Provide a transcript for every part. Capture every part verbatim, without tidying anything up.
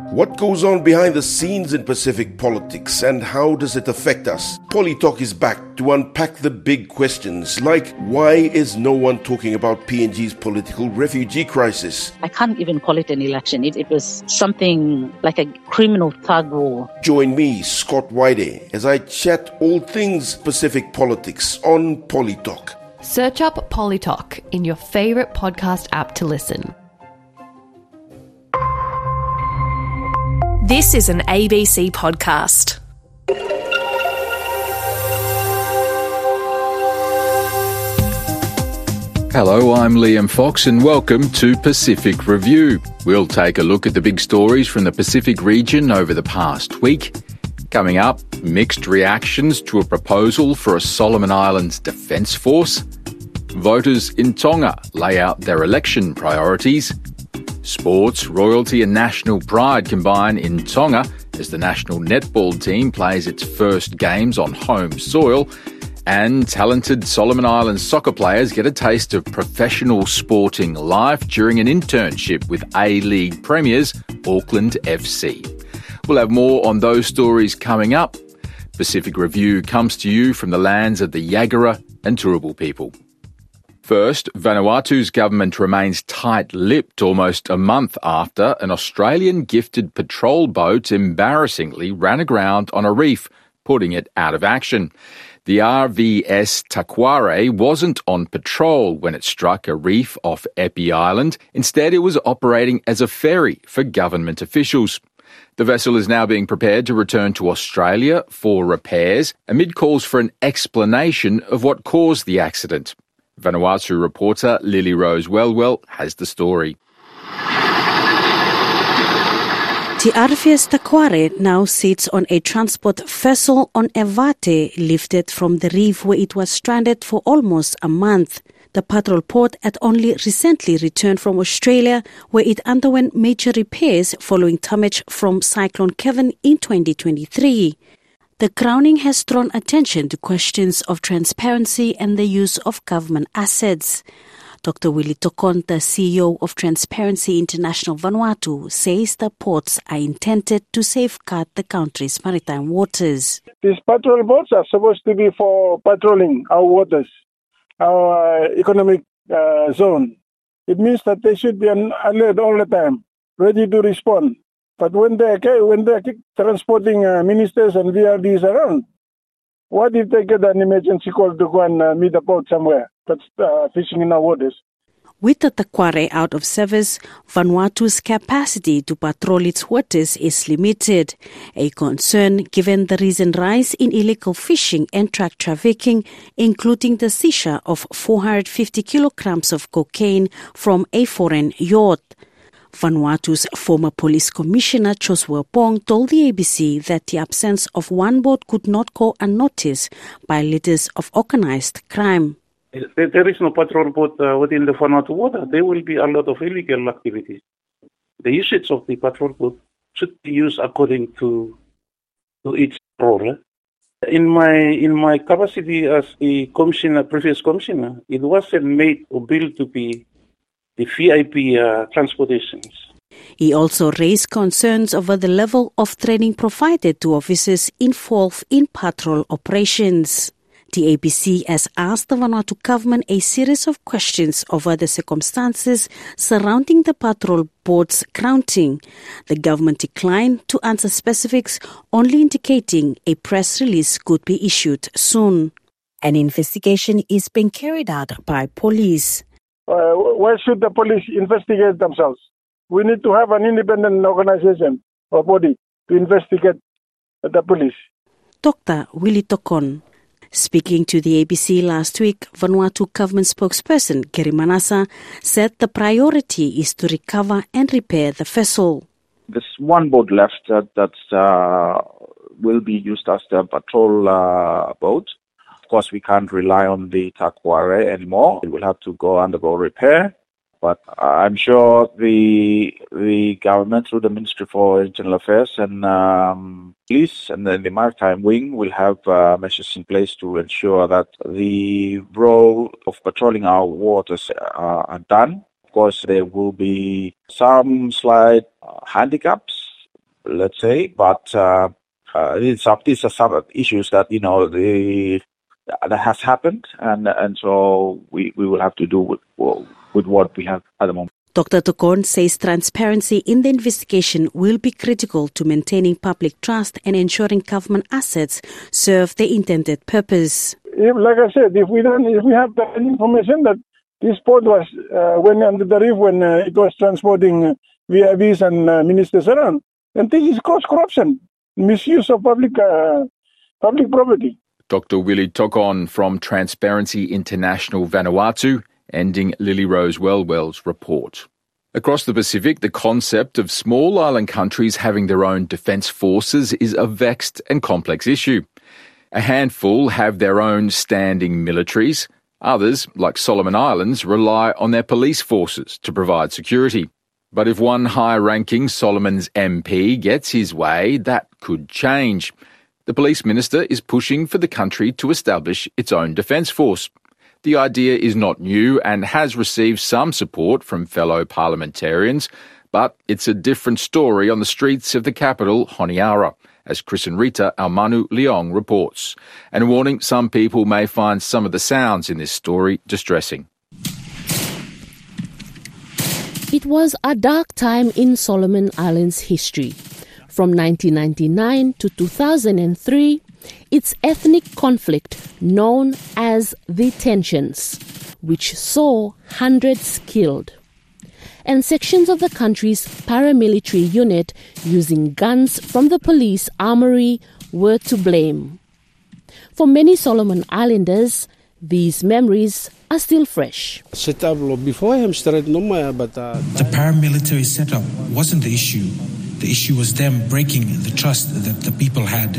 What goes on behind the scenes in Pacific politics and how does it affect us? Polytalk is back to unpack the big questions like why is no one talking about P N G's political refugee crisis? I can't even call it an election. It, it was something like a criminal thug war. Join me, Scott White, as I chat all things Pacific politics on Polytalk. Search up Polytalk in your favourite podcast app to listen. This is an A B C podcast. Hello, I'm Liam Fox and welcome to Pacific Review. We'll take a look at the big stories from the Pacific region over the past week. Coming up, mixed reactions to a proposal for a Solomon Islands Defence Force. Voters in Tonga lay out their election priorities. Sports, royalty and national pride combine in Tonga as the national netball team plays its first games on home soil, and talented Solomon Islands soccer players get a taste of professional sporting life during an internship with A-League premiers Auckland F C. We'll have more on those stories coming up. Pacific Review comes to you from the lands of the Yagara and Turrbal people. First, Vanuatu's government remains tight-lipped almost a month after an Australian-gifted patrol boat embarrassingly ran aground on a reef, putting it out of action. The R V S Taquare wasn't on patrol when it struck a reef off Epi Island. Instead, it was operating as a ferry for government officials. The vessel is now being prepared to return to Australia for repairs, amid calls for an explanation of what caused the accident. Vanuatu reporter Lily Rose Wellwell has the story. The R V S Taquare now sits on a transport vessel on Evate, lifted from the reef where it was stranded for almost a month. The patrol port had only recently returned from Australia, where it underwent major repairs following damage from Cyclone Kevin in twenty twenty-three. The grounding has drawn attention to questions of transparency and the use of government assets. Doctor Willie Tokon, the C E O of Transparency International Vanuatu, says the ports are intended to safeguard the country's maritime waters. These patrol boats are supposed to be for patrolling our waters, our uh, economic uh, zone. It means that they should be on alert all the time, ready to respond. But when they're, when they're transporting uh, ministers and V R Ds around, what if they get an emergency call to go and uh, meet a boat somewhere that's uh, fishing in our waters? With the Taquare out of service, Vanuatu's capacity to patrol its waters is limited, a concern given the recent rise in illegal fishing and drug trafficking, including the seizure of four hundred fifty kilograms of cocaine from a foreign yacht. Vanuatu's former police commissioner, Joshua Pong, told the A B C that the absence of one boat could not go unnoticed by leaders of organized crime. There is no patrol boat uh, within the Vanuatu water. There will be a lot of illegal activities. The usage of the patrol boat should be used according to to each role. In my in my capacity as a commissioner, previous commissioner, it wasn't made or built to be the V I P uh, transportations. He also raised concerns over the level of training provided to officers involved in patrol operations. The A B C has asked the Vanuatu government a series of questions over the circumstances surrounding the patrol boat's grounding. The government declined to answer specifics, only indicating a press release could be issued soon. An investigation is being carried out by police. Uh, why should the police investigate themselves? We need to have an independent organization or body to investigate the police. Doctor Willie Tokon. Speaking to the A B C last week, Vanuatu government spokesperson Gary Manasa said the priority is to recover and repair the vessel. There's one boat left that, that uh, will be used as the patrol uh, boat. Of course, we can't rely on the Taquare anymore. It will have to go undergo repair. But I'm sure the the government, through the Ministry for Internal Affairs and um, police and then the maritime wing, will have uh, measures in place to ensure that the role of patrolling our waters uh, are done. Of course, there will be some slight uh, handicaps let's say. But uh, uh, these are these are some issues that you know the that has happened, and and so we, we will have to do with with what we have at the moment. Doctor Tokon says transparency in the investigation will be critical to maintaining public trust and ensuring government assets serve the intended purpose. If, like I said, if we don't, if we have the information that this port was uh, went under the reef when uh, it was transporting uh, V I Ps and uh, ministers around, then this is cross corruption, misuse of public uh, public property. Doctor Willie Tokon from Transparency International Vanuatu, ending Lily Rose Wellwell's report. Across the Pacific, the concept of small island countries having their own defence forces is a vexed and complex issue. A handful have their own standing militaries. Others, like Solomon Islands, rely on their police forces to provide security. But if one high-ranking Solomon's M P gets his way, that could change. The police minister is pushing for the country to establish its own defence force. The idea is not new and has received some support from fellow parliamentarians, but it's a different story on the streets of the capital, Honiara, as Chris and Rita Almanu Leong reports, and a warning some people may find some of the sounds in this story distressing. It was a dark time in Solomon Islands history. From nineteen ninety-nine to two thousand three, its ethnic conflict known as the Tensions, which saw hundreds killed. And sections of the country's paramilitary unit using guns from the police armory were to blame. For many Solomon Islanders, these memories are still fresh. The paramilitary setup wasn't the issue. The issue was them breaking the trust that the people had.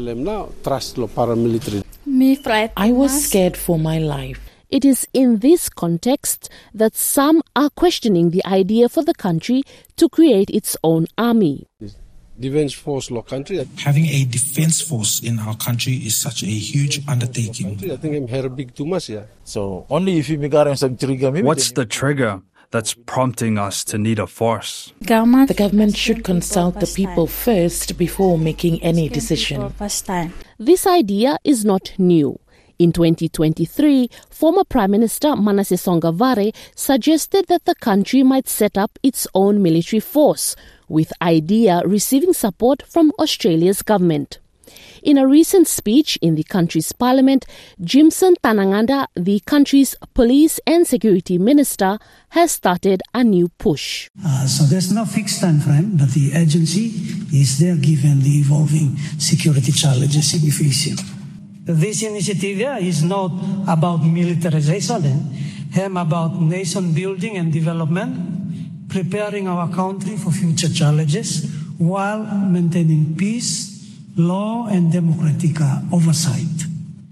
I was scared for my life. It is in this context that some are questioning the idea for the country to create its own army. Defense force law country. Having a defense force in our country is such a huge undertaking. I think I'm here big too much, yeah. So only if you make some trigger. What's the trigger that's prompting us to need a force? Government. The government should consult the people first before making any decision. This idea is not new. In twenty twenty-three, former Prime Minister Manasseh Songavare suggested that the country might set up its own military force, with idea receiving support from Australia's government. In a recent speech in the country's parliament, Jimson Tananganda, the country's police and security minister, has started a new push. Uh, so there's no fixed time frame, but the agency is there given the evolving security challenges we're facing. This initiative is not about militarization, it's about nation building and development, preparing our country for future challenges while maintaining peace, law and democratic uh, oversight.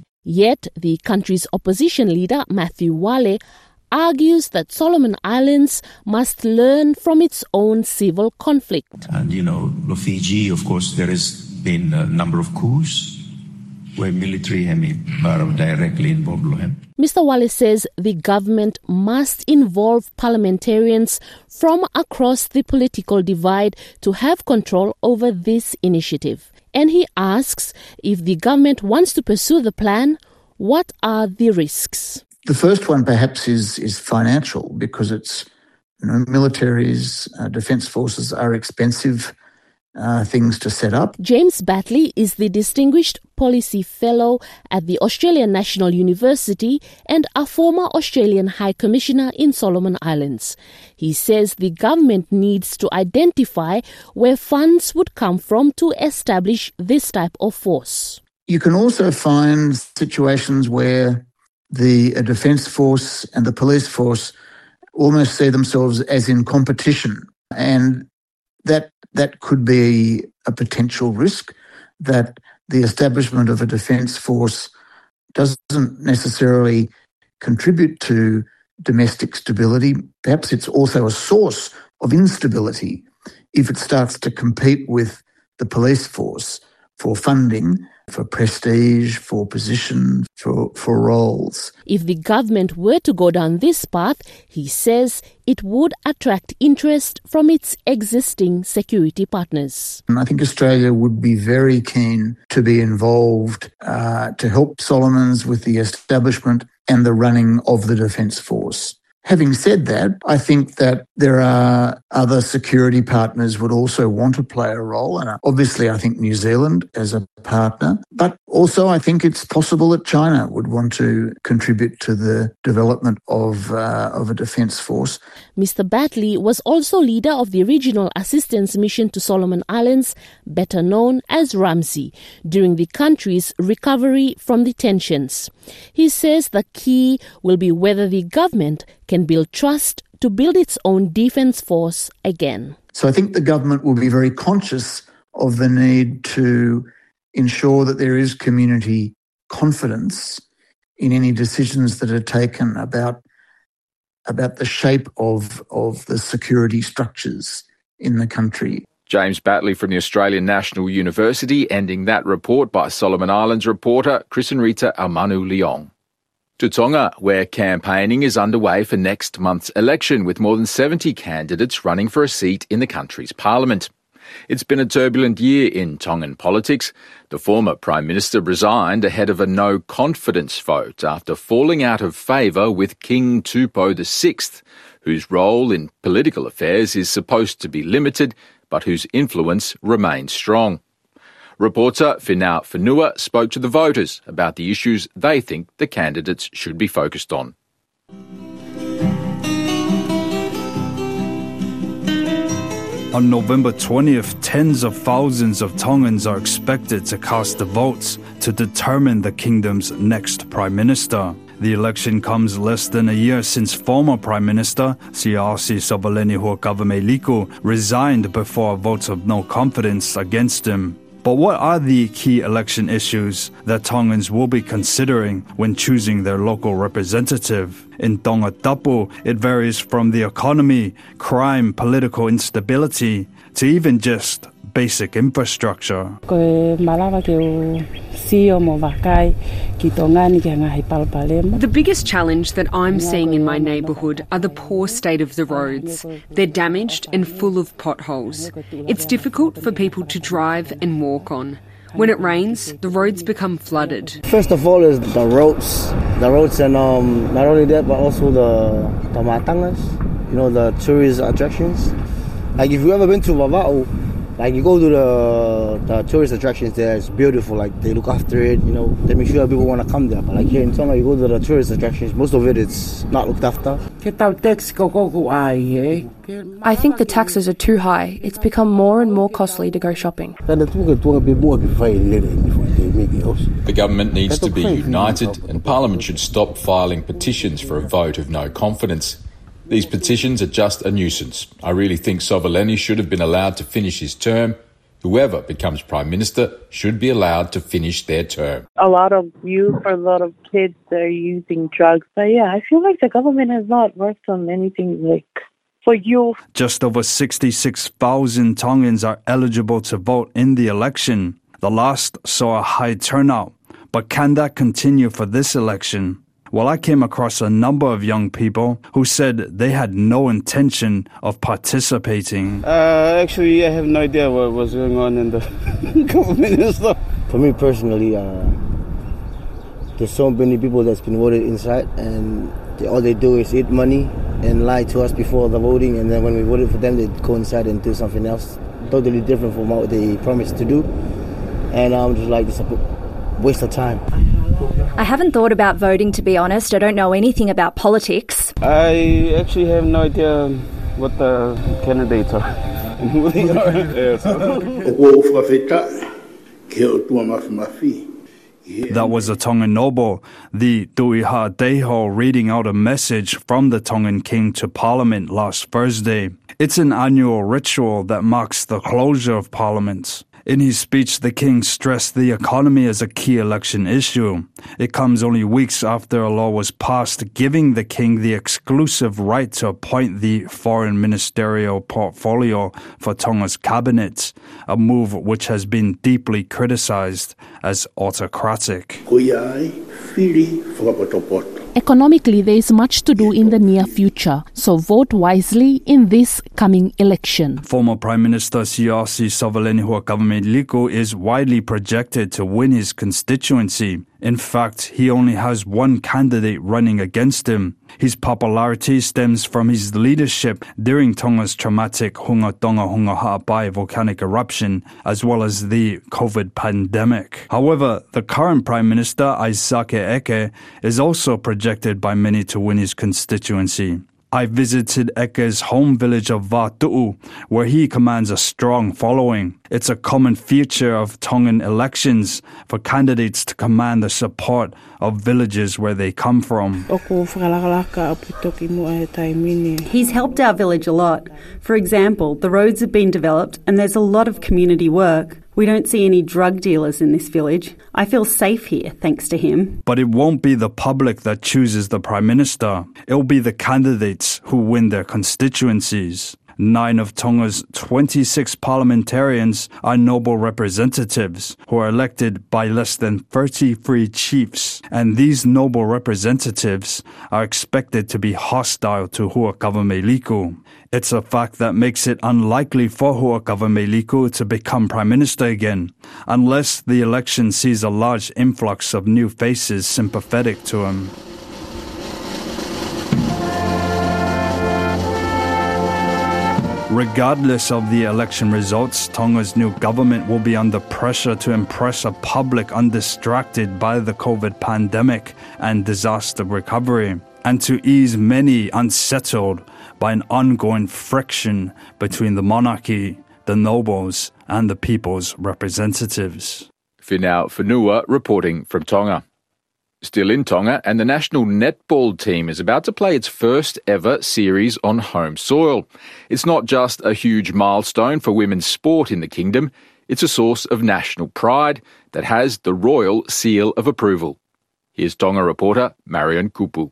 Yet the country's opposition leader, Matthew Wale, argues that Solomon Islands must learn from its own civil conflict. And, you know, Fiji, of course, there has been a number of coups where military are directly involved. Mister Wallace says the government must involve parliamentarians from across the political divide to have control over this initiative. And he asks, if the government wants to pursue the plan, what are the risks? The first one perhaps is is financial, because it's, you know, militaries, uh, defence forces are expensive Uh, things to set up. James Batley is the Distinguished Policy Fellow at the Australian National University and a former Australian High Commissioner in Solomon Islands. He says the government needs to identify where funds would come from to establish this type of force. You can also find situations where the uh, defence force and the police force almost see themselves as in competition, and that that could be a potential risk, that the establishment of a defence force doesn't necessarily contribute to domestic stability. Perhaps it's also a source of instability if it starts to compete with the police force for funding, for prestige, for position, for, for roles. If the government were to go down this path, he says it would attract interest from its existing security partners. And I think Australia would be very keen to be involved uh, to help Solomons with the establishment and the running of the Defence Force. Having said that, I think that there are other security partners would also want to play a role. And obviously, I think New Zealand as a partner. But also, I think it's possible that China would want to contribute to the development of, uh, of a defence force. Mister Batley was also leader of the Regional Assistance Mission to Solomon Islands, better known as RAMSI, during the country's recovery from the tensions. He says the key will be whether the government can build trust to build its own defence force again. So I think the government will be very conscious of the need to ensure that there is community confidence in any decisions that are taken about, about the shape of, of the security structures in the country. James Batley from the Australian National University, ending that report by Solomon Islands reporter Krisenrita Almanu-Leong. To Tonga, where campaigning is underway for next month's election, with more than seventy candidates running for a seat in the country's parliament. It's been a turbulent year in Tongan politics. The former Prime Minister resigned ahead of a no-confidence vote after falling out of favour with King Tupou the sixth, whose role in political affairs is supposed to be limited, but whose influence remains strong. Reporter Finau Whenua spoke to the voters about the issues they think the candidates should be focused on. On November twentieth, tens of thousands of Tongans are expected to cast the votes to determine the kingdom's next Prime Minister. The election comes less than a year since former Prime Minister Siasi Sovaleni Huakavameliku resigned before a vote of no confidence against him. But what are the key election issues that Tongans will be considering when choosing their local representative? In Tonga Tapu, it varies from the economy, crime, political instability, to even just basic infrastructure. The biggest challenge that I'm seeing in my neighbourhood are the poor state of the roads. They're damaged and full of potholes. It's difficult for people to drive and walk on. When it rains, the roads become flooded. First of all is the roads. The roads and um, not only that, but also the, the matangas, you know, the tourist attractions. Like if you ever been to Vava'u, like you go to the, the tourist attractions there, it's beautiful, like they look after it, you know, they make sure people want to come there. But like here in Tonga, you go to the tourist attractions, most of it it's not looked after. I think the taxes are too high. It's become more and more costly to go shopping. The government needs to be united and Parliament should stop filing petitions for a vote of no confidence. These petitions are just a nuisance. I really think Sovaleni should have been allowed to finish his term. Whoever becomes Prime Minister should be allowed to finish their term. A lot of youth, a lot of kids, they're using drugs. But yeah, I feel like the government has not worked on anything like for youth. Just over sixty-six thousand Tongans are eligible to vote in the election. The last saw a high turnout. But can that continue for this election? Well, I came across a number of young people who said they had no intention of participating. Uh, actually, I have no idea what was going on in the government and stuff. For me personally, uh, there's so many people that's been voted inside, and they, all they do is eat money and lie to us before the voting, and then when we voted for them, they go inside and do something else totally different from what they promised to do. And I'm just like, it's a waste of time. I haven't thought about voting, to be honest. I don't know anything about politics. I actually have no idea what the candidates are. Who they are. That was a Tongan noble, the Tuiha Deho, reading out a message from the Tongan king to Parliament last Thursday. It's an annual ritual that marks the closure of Parliament. In his speech, the king stressed the economy as a key election issue. It comes only weeks after a law was passed giving the king the exclusive right to appoint the foreign ministerial portfolio for Tonga's cabinet, a move which has been deeply criticized as autocratic. Economically, there is much to do in the near future, so vote wisely in this coming election. Former Prime Minister Siasi Savaleni Huakavamedliku is widely projected to win his constituency. In fact, he only has one candidate running against him. His popularity stems from his leadership during Tonga's traumatic Hunga Tonga Hunga Ha'apai volcanic eruption, as well as the COVID pandemic. However, the current Prime Minister, Aisake Eke, is also projected by many to win his constituency. I visited Eke's home village of Vatu'u, where he commands a strong following. It's a common feature of Tongan elections for candidates to command the support of villages where they come from. He's helped our village a lot. For example, the roads have been developed and there's a lot of community work. We don't see any drug dealers in this village. I feel safe here, thanks to him. But it won't be the public that chooses the Prime Minister. It'll be the candidates who win their constituencies. Nine of Tonga's twenty-six parliamentarians are noble representatives who are elected by less than thirty-three chiefs. And these noble representatives are expected to be hostile to Huakavamedliku. It's a fact that makes it unlikely for Huakavamedliku to become Prime Minister again, unless the election sees a large influx of new faces sympathetic to him. Regardless of the election results, Tonga's new government will be under pressure to impress a public undistracted by the COVID pandemic and disaster recovery, and to ease many unsettled by an ongoing friction between the monarchy, the nobles, and the people's representatives. Finau Whenua reporting from Tonga. Still in Tonga, and the national netball team is about to play its first ever series on home soil. It's not just a huge milestone for women's sport in the kingdom, it's a source of national pride that has the royal seal of approval. Here's Tonga reporter Marion Kupu.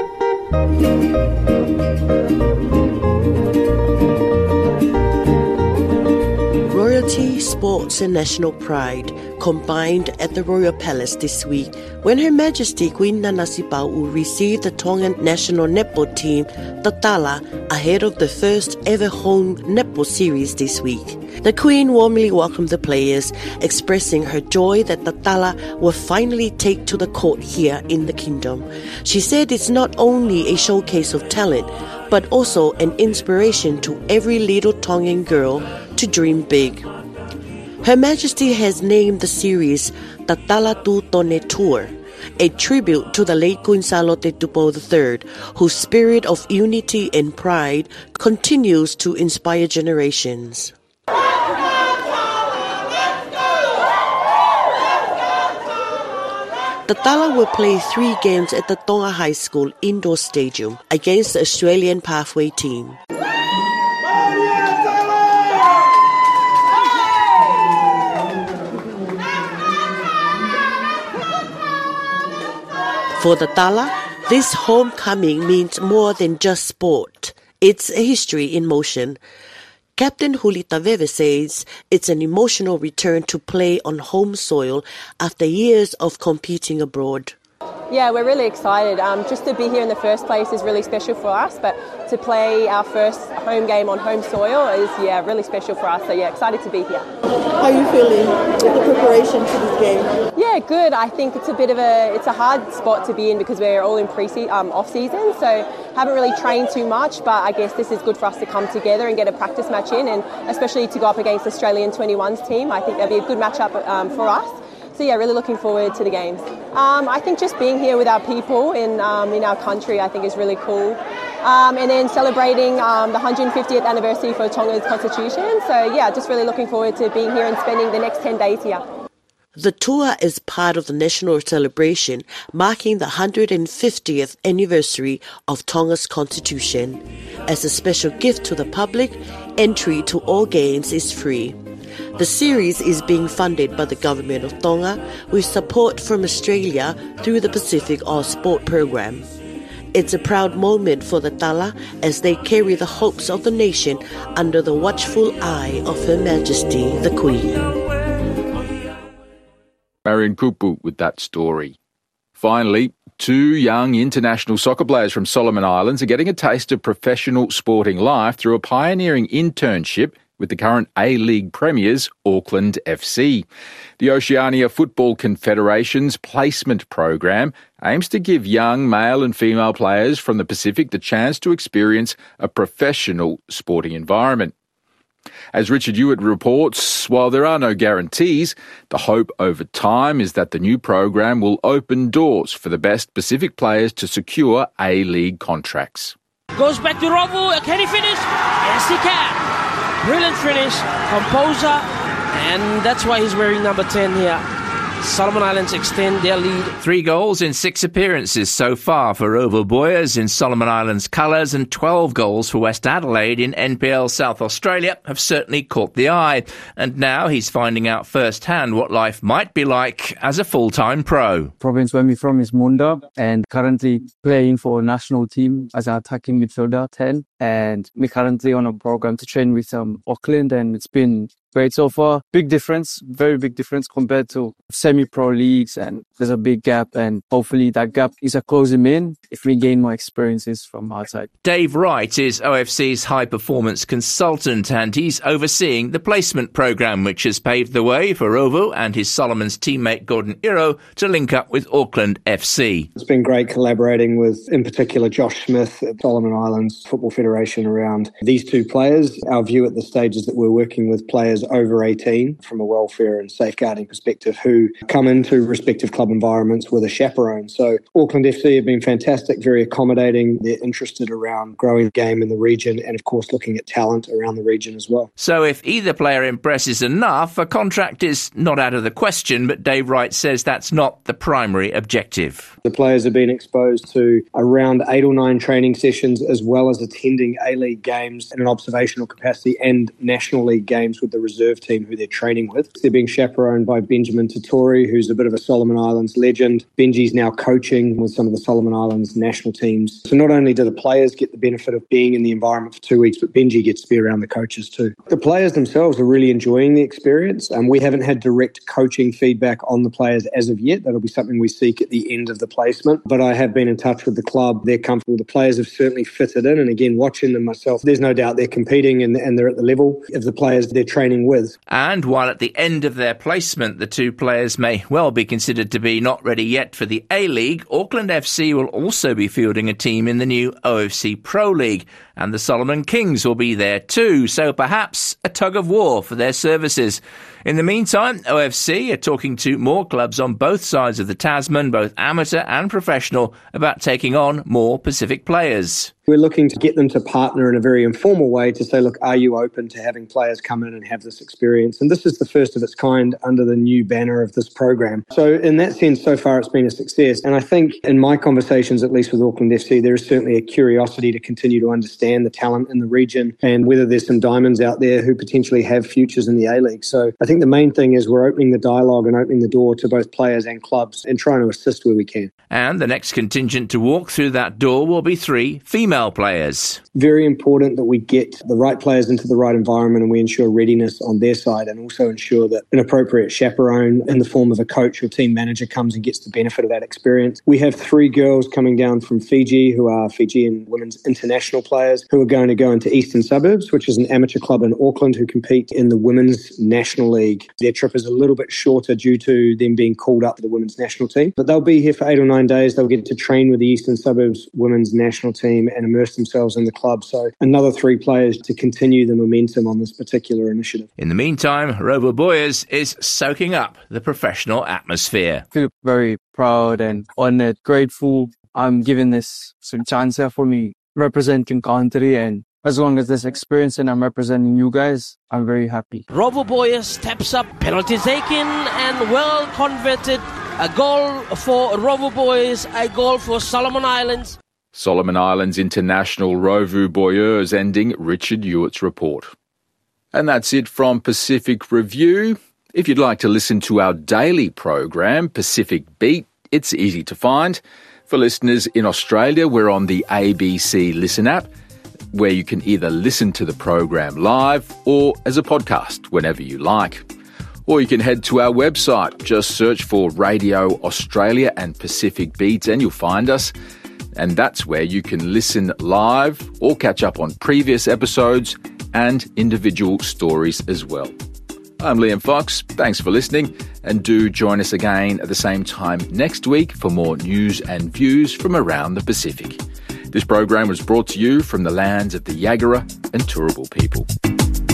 Royalty, sports and national pride combined at the Royal Palace this week when Her Majesty Queen Nanasi-Pau'u received the Tongan national netball team, Tatala, ahead of the first ever home netball series this week. The Queen warmly welcomed the players, expressing her joy that Tatala will finally take to the court here in the kingdom. She said it's not only a showcase of talent, but also an inspiration to every little Tongan girl to dream big. Her Majesty has named the series Tatala Tu Tone Tour, a tribute to the late Queen Salote Tupou the third, whose spirit of unity and pride continues to inspire generations. Tatala will play three games at the Tonga High School indoor stadium against the Australian Pathway team. For Tatala, this homecoming means more than just sport. It's a history in motion. Captain Hulita Veve says it's an emotional return to play on home soil after years of competing abroad. Yeah, we're really excited. Um, just to be here in the first place is really special for us, but to play our first home game on home soil is, yeah, really special for us. So, yeah, excited to be here. How are you feeling with the preparation to this game? Yeah, good. I think it's a bit of a, it's a hard spot to be in because we're all in pre um, off season, so haven't really trained too much, but I guess this is good for us to come together and get a practice match in, and especially to go up against Australian twenty-ones team. I think that'd be a good matchup um, for us. So yeah, really looking forward to the games. Um, I think just being here with our people in um, in our country, I think is really cool. Um, and then celebrating um, the one hundred fiftieth anniversary for Tonga's constitution. So yeah, just really looking forward to being here and spending the next ten days here. The tour is part of the national celebration marking the one hundred fiftieth anniversary of Tonga's constitution. As a special gift to the public, entry to all games is free. The series is being funded by the government of Tonga with support from Australia through the Pacific Ausport program. It's a proud moment for the Tala as they carry the hopes of the nation under the watchful eye of Her Majesty the Queen. Marion Kupu with that story. Finally, two young international soccer players from Solomon Islands are getting a taste of professional sporting life through a pioneering internship with the current A-League premiers, Auckland F C. The Oceania Football Confederation's placement program aims to give young male and female players from the Pacific the chance to experience a professional sporting environment. As Richard Hewitt reports, while there are no guarantees, the hope over time is that the new program will open doors for the best Pacific players to secure A-League contracts. Goes back to Rovu. Can he finish? Yes, he can. Brilliant finish, composure, and that's why he's wearing number ten here. Solomon Islands extend their lead. Three goals in six appearances so far for Rovu Boyers in Solomon Islands colours, and twelve goals for West Adelaide in N P L South Australia have certainly caught the eye. And now he's finding out firsthand what life might be like as a full-time pro. Province where I'm from is Munda, and currently playing for a national team as an attacking midfielder, ten. And we're currently on a program to train with um, Auckland, and it's been great so far. Big difference, very big difference compared to semi-pro leagues, and there's a big gap, and hopefully that gap is a closing in if we gain more experiences from outside. Dave Wright is O F C's high-performance consultant, and he's overseeing the placement program, which has paved the way for Rovu and his Solomon's teammate Gordon Iro to link up with Auckland F C. It's been great collaborating with, in particular, Josh Smith at Solomon Islands Football Federation around these two players. Our view at this stage is that we're working with players over eighteen from a welfare and safeguarding perspective who come into respective club environments with a chaperone. So Auckland F C have been fantastic, very accommodating. They're interested around growing the game in the region and, of course, looking at talent around the region as well. So if either player impresses enough, a contract is not out of the question, but Dave Wright says that's not the primary objective. The players have been exposed to around eight or nine training sessions as well as attending A-League games in an observational capacity and National League games with the reserve team who they're training with. They're being chaperoned by Benjamin Tatori, who's a bit of a Solomon Islands legend. Benji's now coaching with some of the Solomon Islands national teams. So not only do the players get the benefit of being in the environment for two weeks, but Benji gets to be around the coaches too. The players themselves are really enjoying the experience. Um, we haven't had direct coaching feedback on the players as of yet. That'll be something we seek at the end of the placement. But I have been in touch with the club. They're comfortable. The players have certainly fitted in. And again, watching them myself, there's no doubt they're competing and, and they're at the level of the players they're training with. And while at the end of their placement, the two players may well be considered to be not ready yet for the A-League, Auckland F C will also be fielding a team in the new O F C Pro League, and the Solomon Kings will be there too, so perhaps a tug of war for their services. In the meantime, O F C are talking to more clubs on both sides of the Tasman, both amateur and professional, about taking on more Pacific players. We're looking to get them to partner in a very informal way to say, look, are you open to having players come in and have this experience? And this is the first of its kind under the new banner of this program. So in that sense, so far it's been a success. And I think in my conversations, at least with Auckland F C, there is certainly a curiosity to continue to understand the talent in the region and whether there's some diamonds out there who potentially have futures in the A-League. So I think the main thing is we're opening the dialogue and opening the door to both players and clubs and trying to assist where we can. And the next contingent to walk through that door will be three female players. Very important that we get the right players into the right environment and we ensure readiness on their side and also ensure that an appropriate chaperone in the form of a coach or team manager comes and gets the benefit of that experience. We have three girls coming down from Fiji who are Fijian women's international players who are going to go into Eastern Suburbs, which is an amateur club in Auckland who compete in the Women's National League. Their trip is a little bit shorter due to them being called up to the women's national team, but they'll be here for eight or nine days. They'll get to train with the Eastern Suburbs women's national team and immerse themselves in the club. So another three players to continue the momentum on this particular initiative. In the meantime, Rovu Boyers is soaking up the professional atmosphere. I feel very proud and honored, grateful. I'm giving this some chance for me representing country, and as long as there's experience and I'm representing you guys, I'm very happy. Rovu Boyers steps up, penalty taken and well converted. A goal for Rovu Boyers, a goal for Solomon Islands. Solomon Islands international Rovu Boyers ending Richard Hewitt's report. And that's it from Pacific Review. If you'd like to listen to our daily program, Pacific Beat, it's easy to find. For listeners in Australia, we're on the A B C Listen app, where you can either listen to the program live or as a podcast whenever you like. Or you can head to our website, just search for Radio Australia and Pacific Beat and you'll find us. And that's where you can listen live or catch up on previous episodes and individual stories as well. I'm Liam Fox. Thanks for listening, and do join us again at the same time next week for more news and views from around the Pacific. This program was brought to you from the lands of the Yagara and Turrbal people.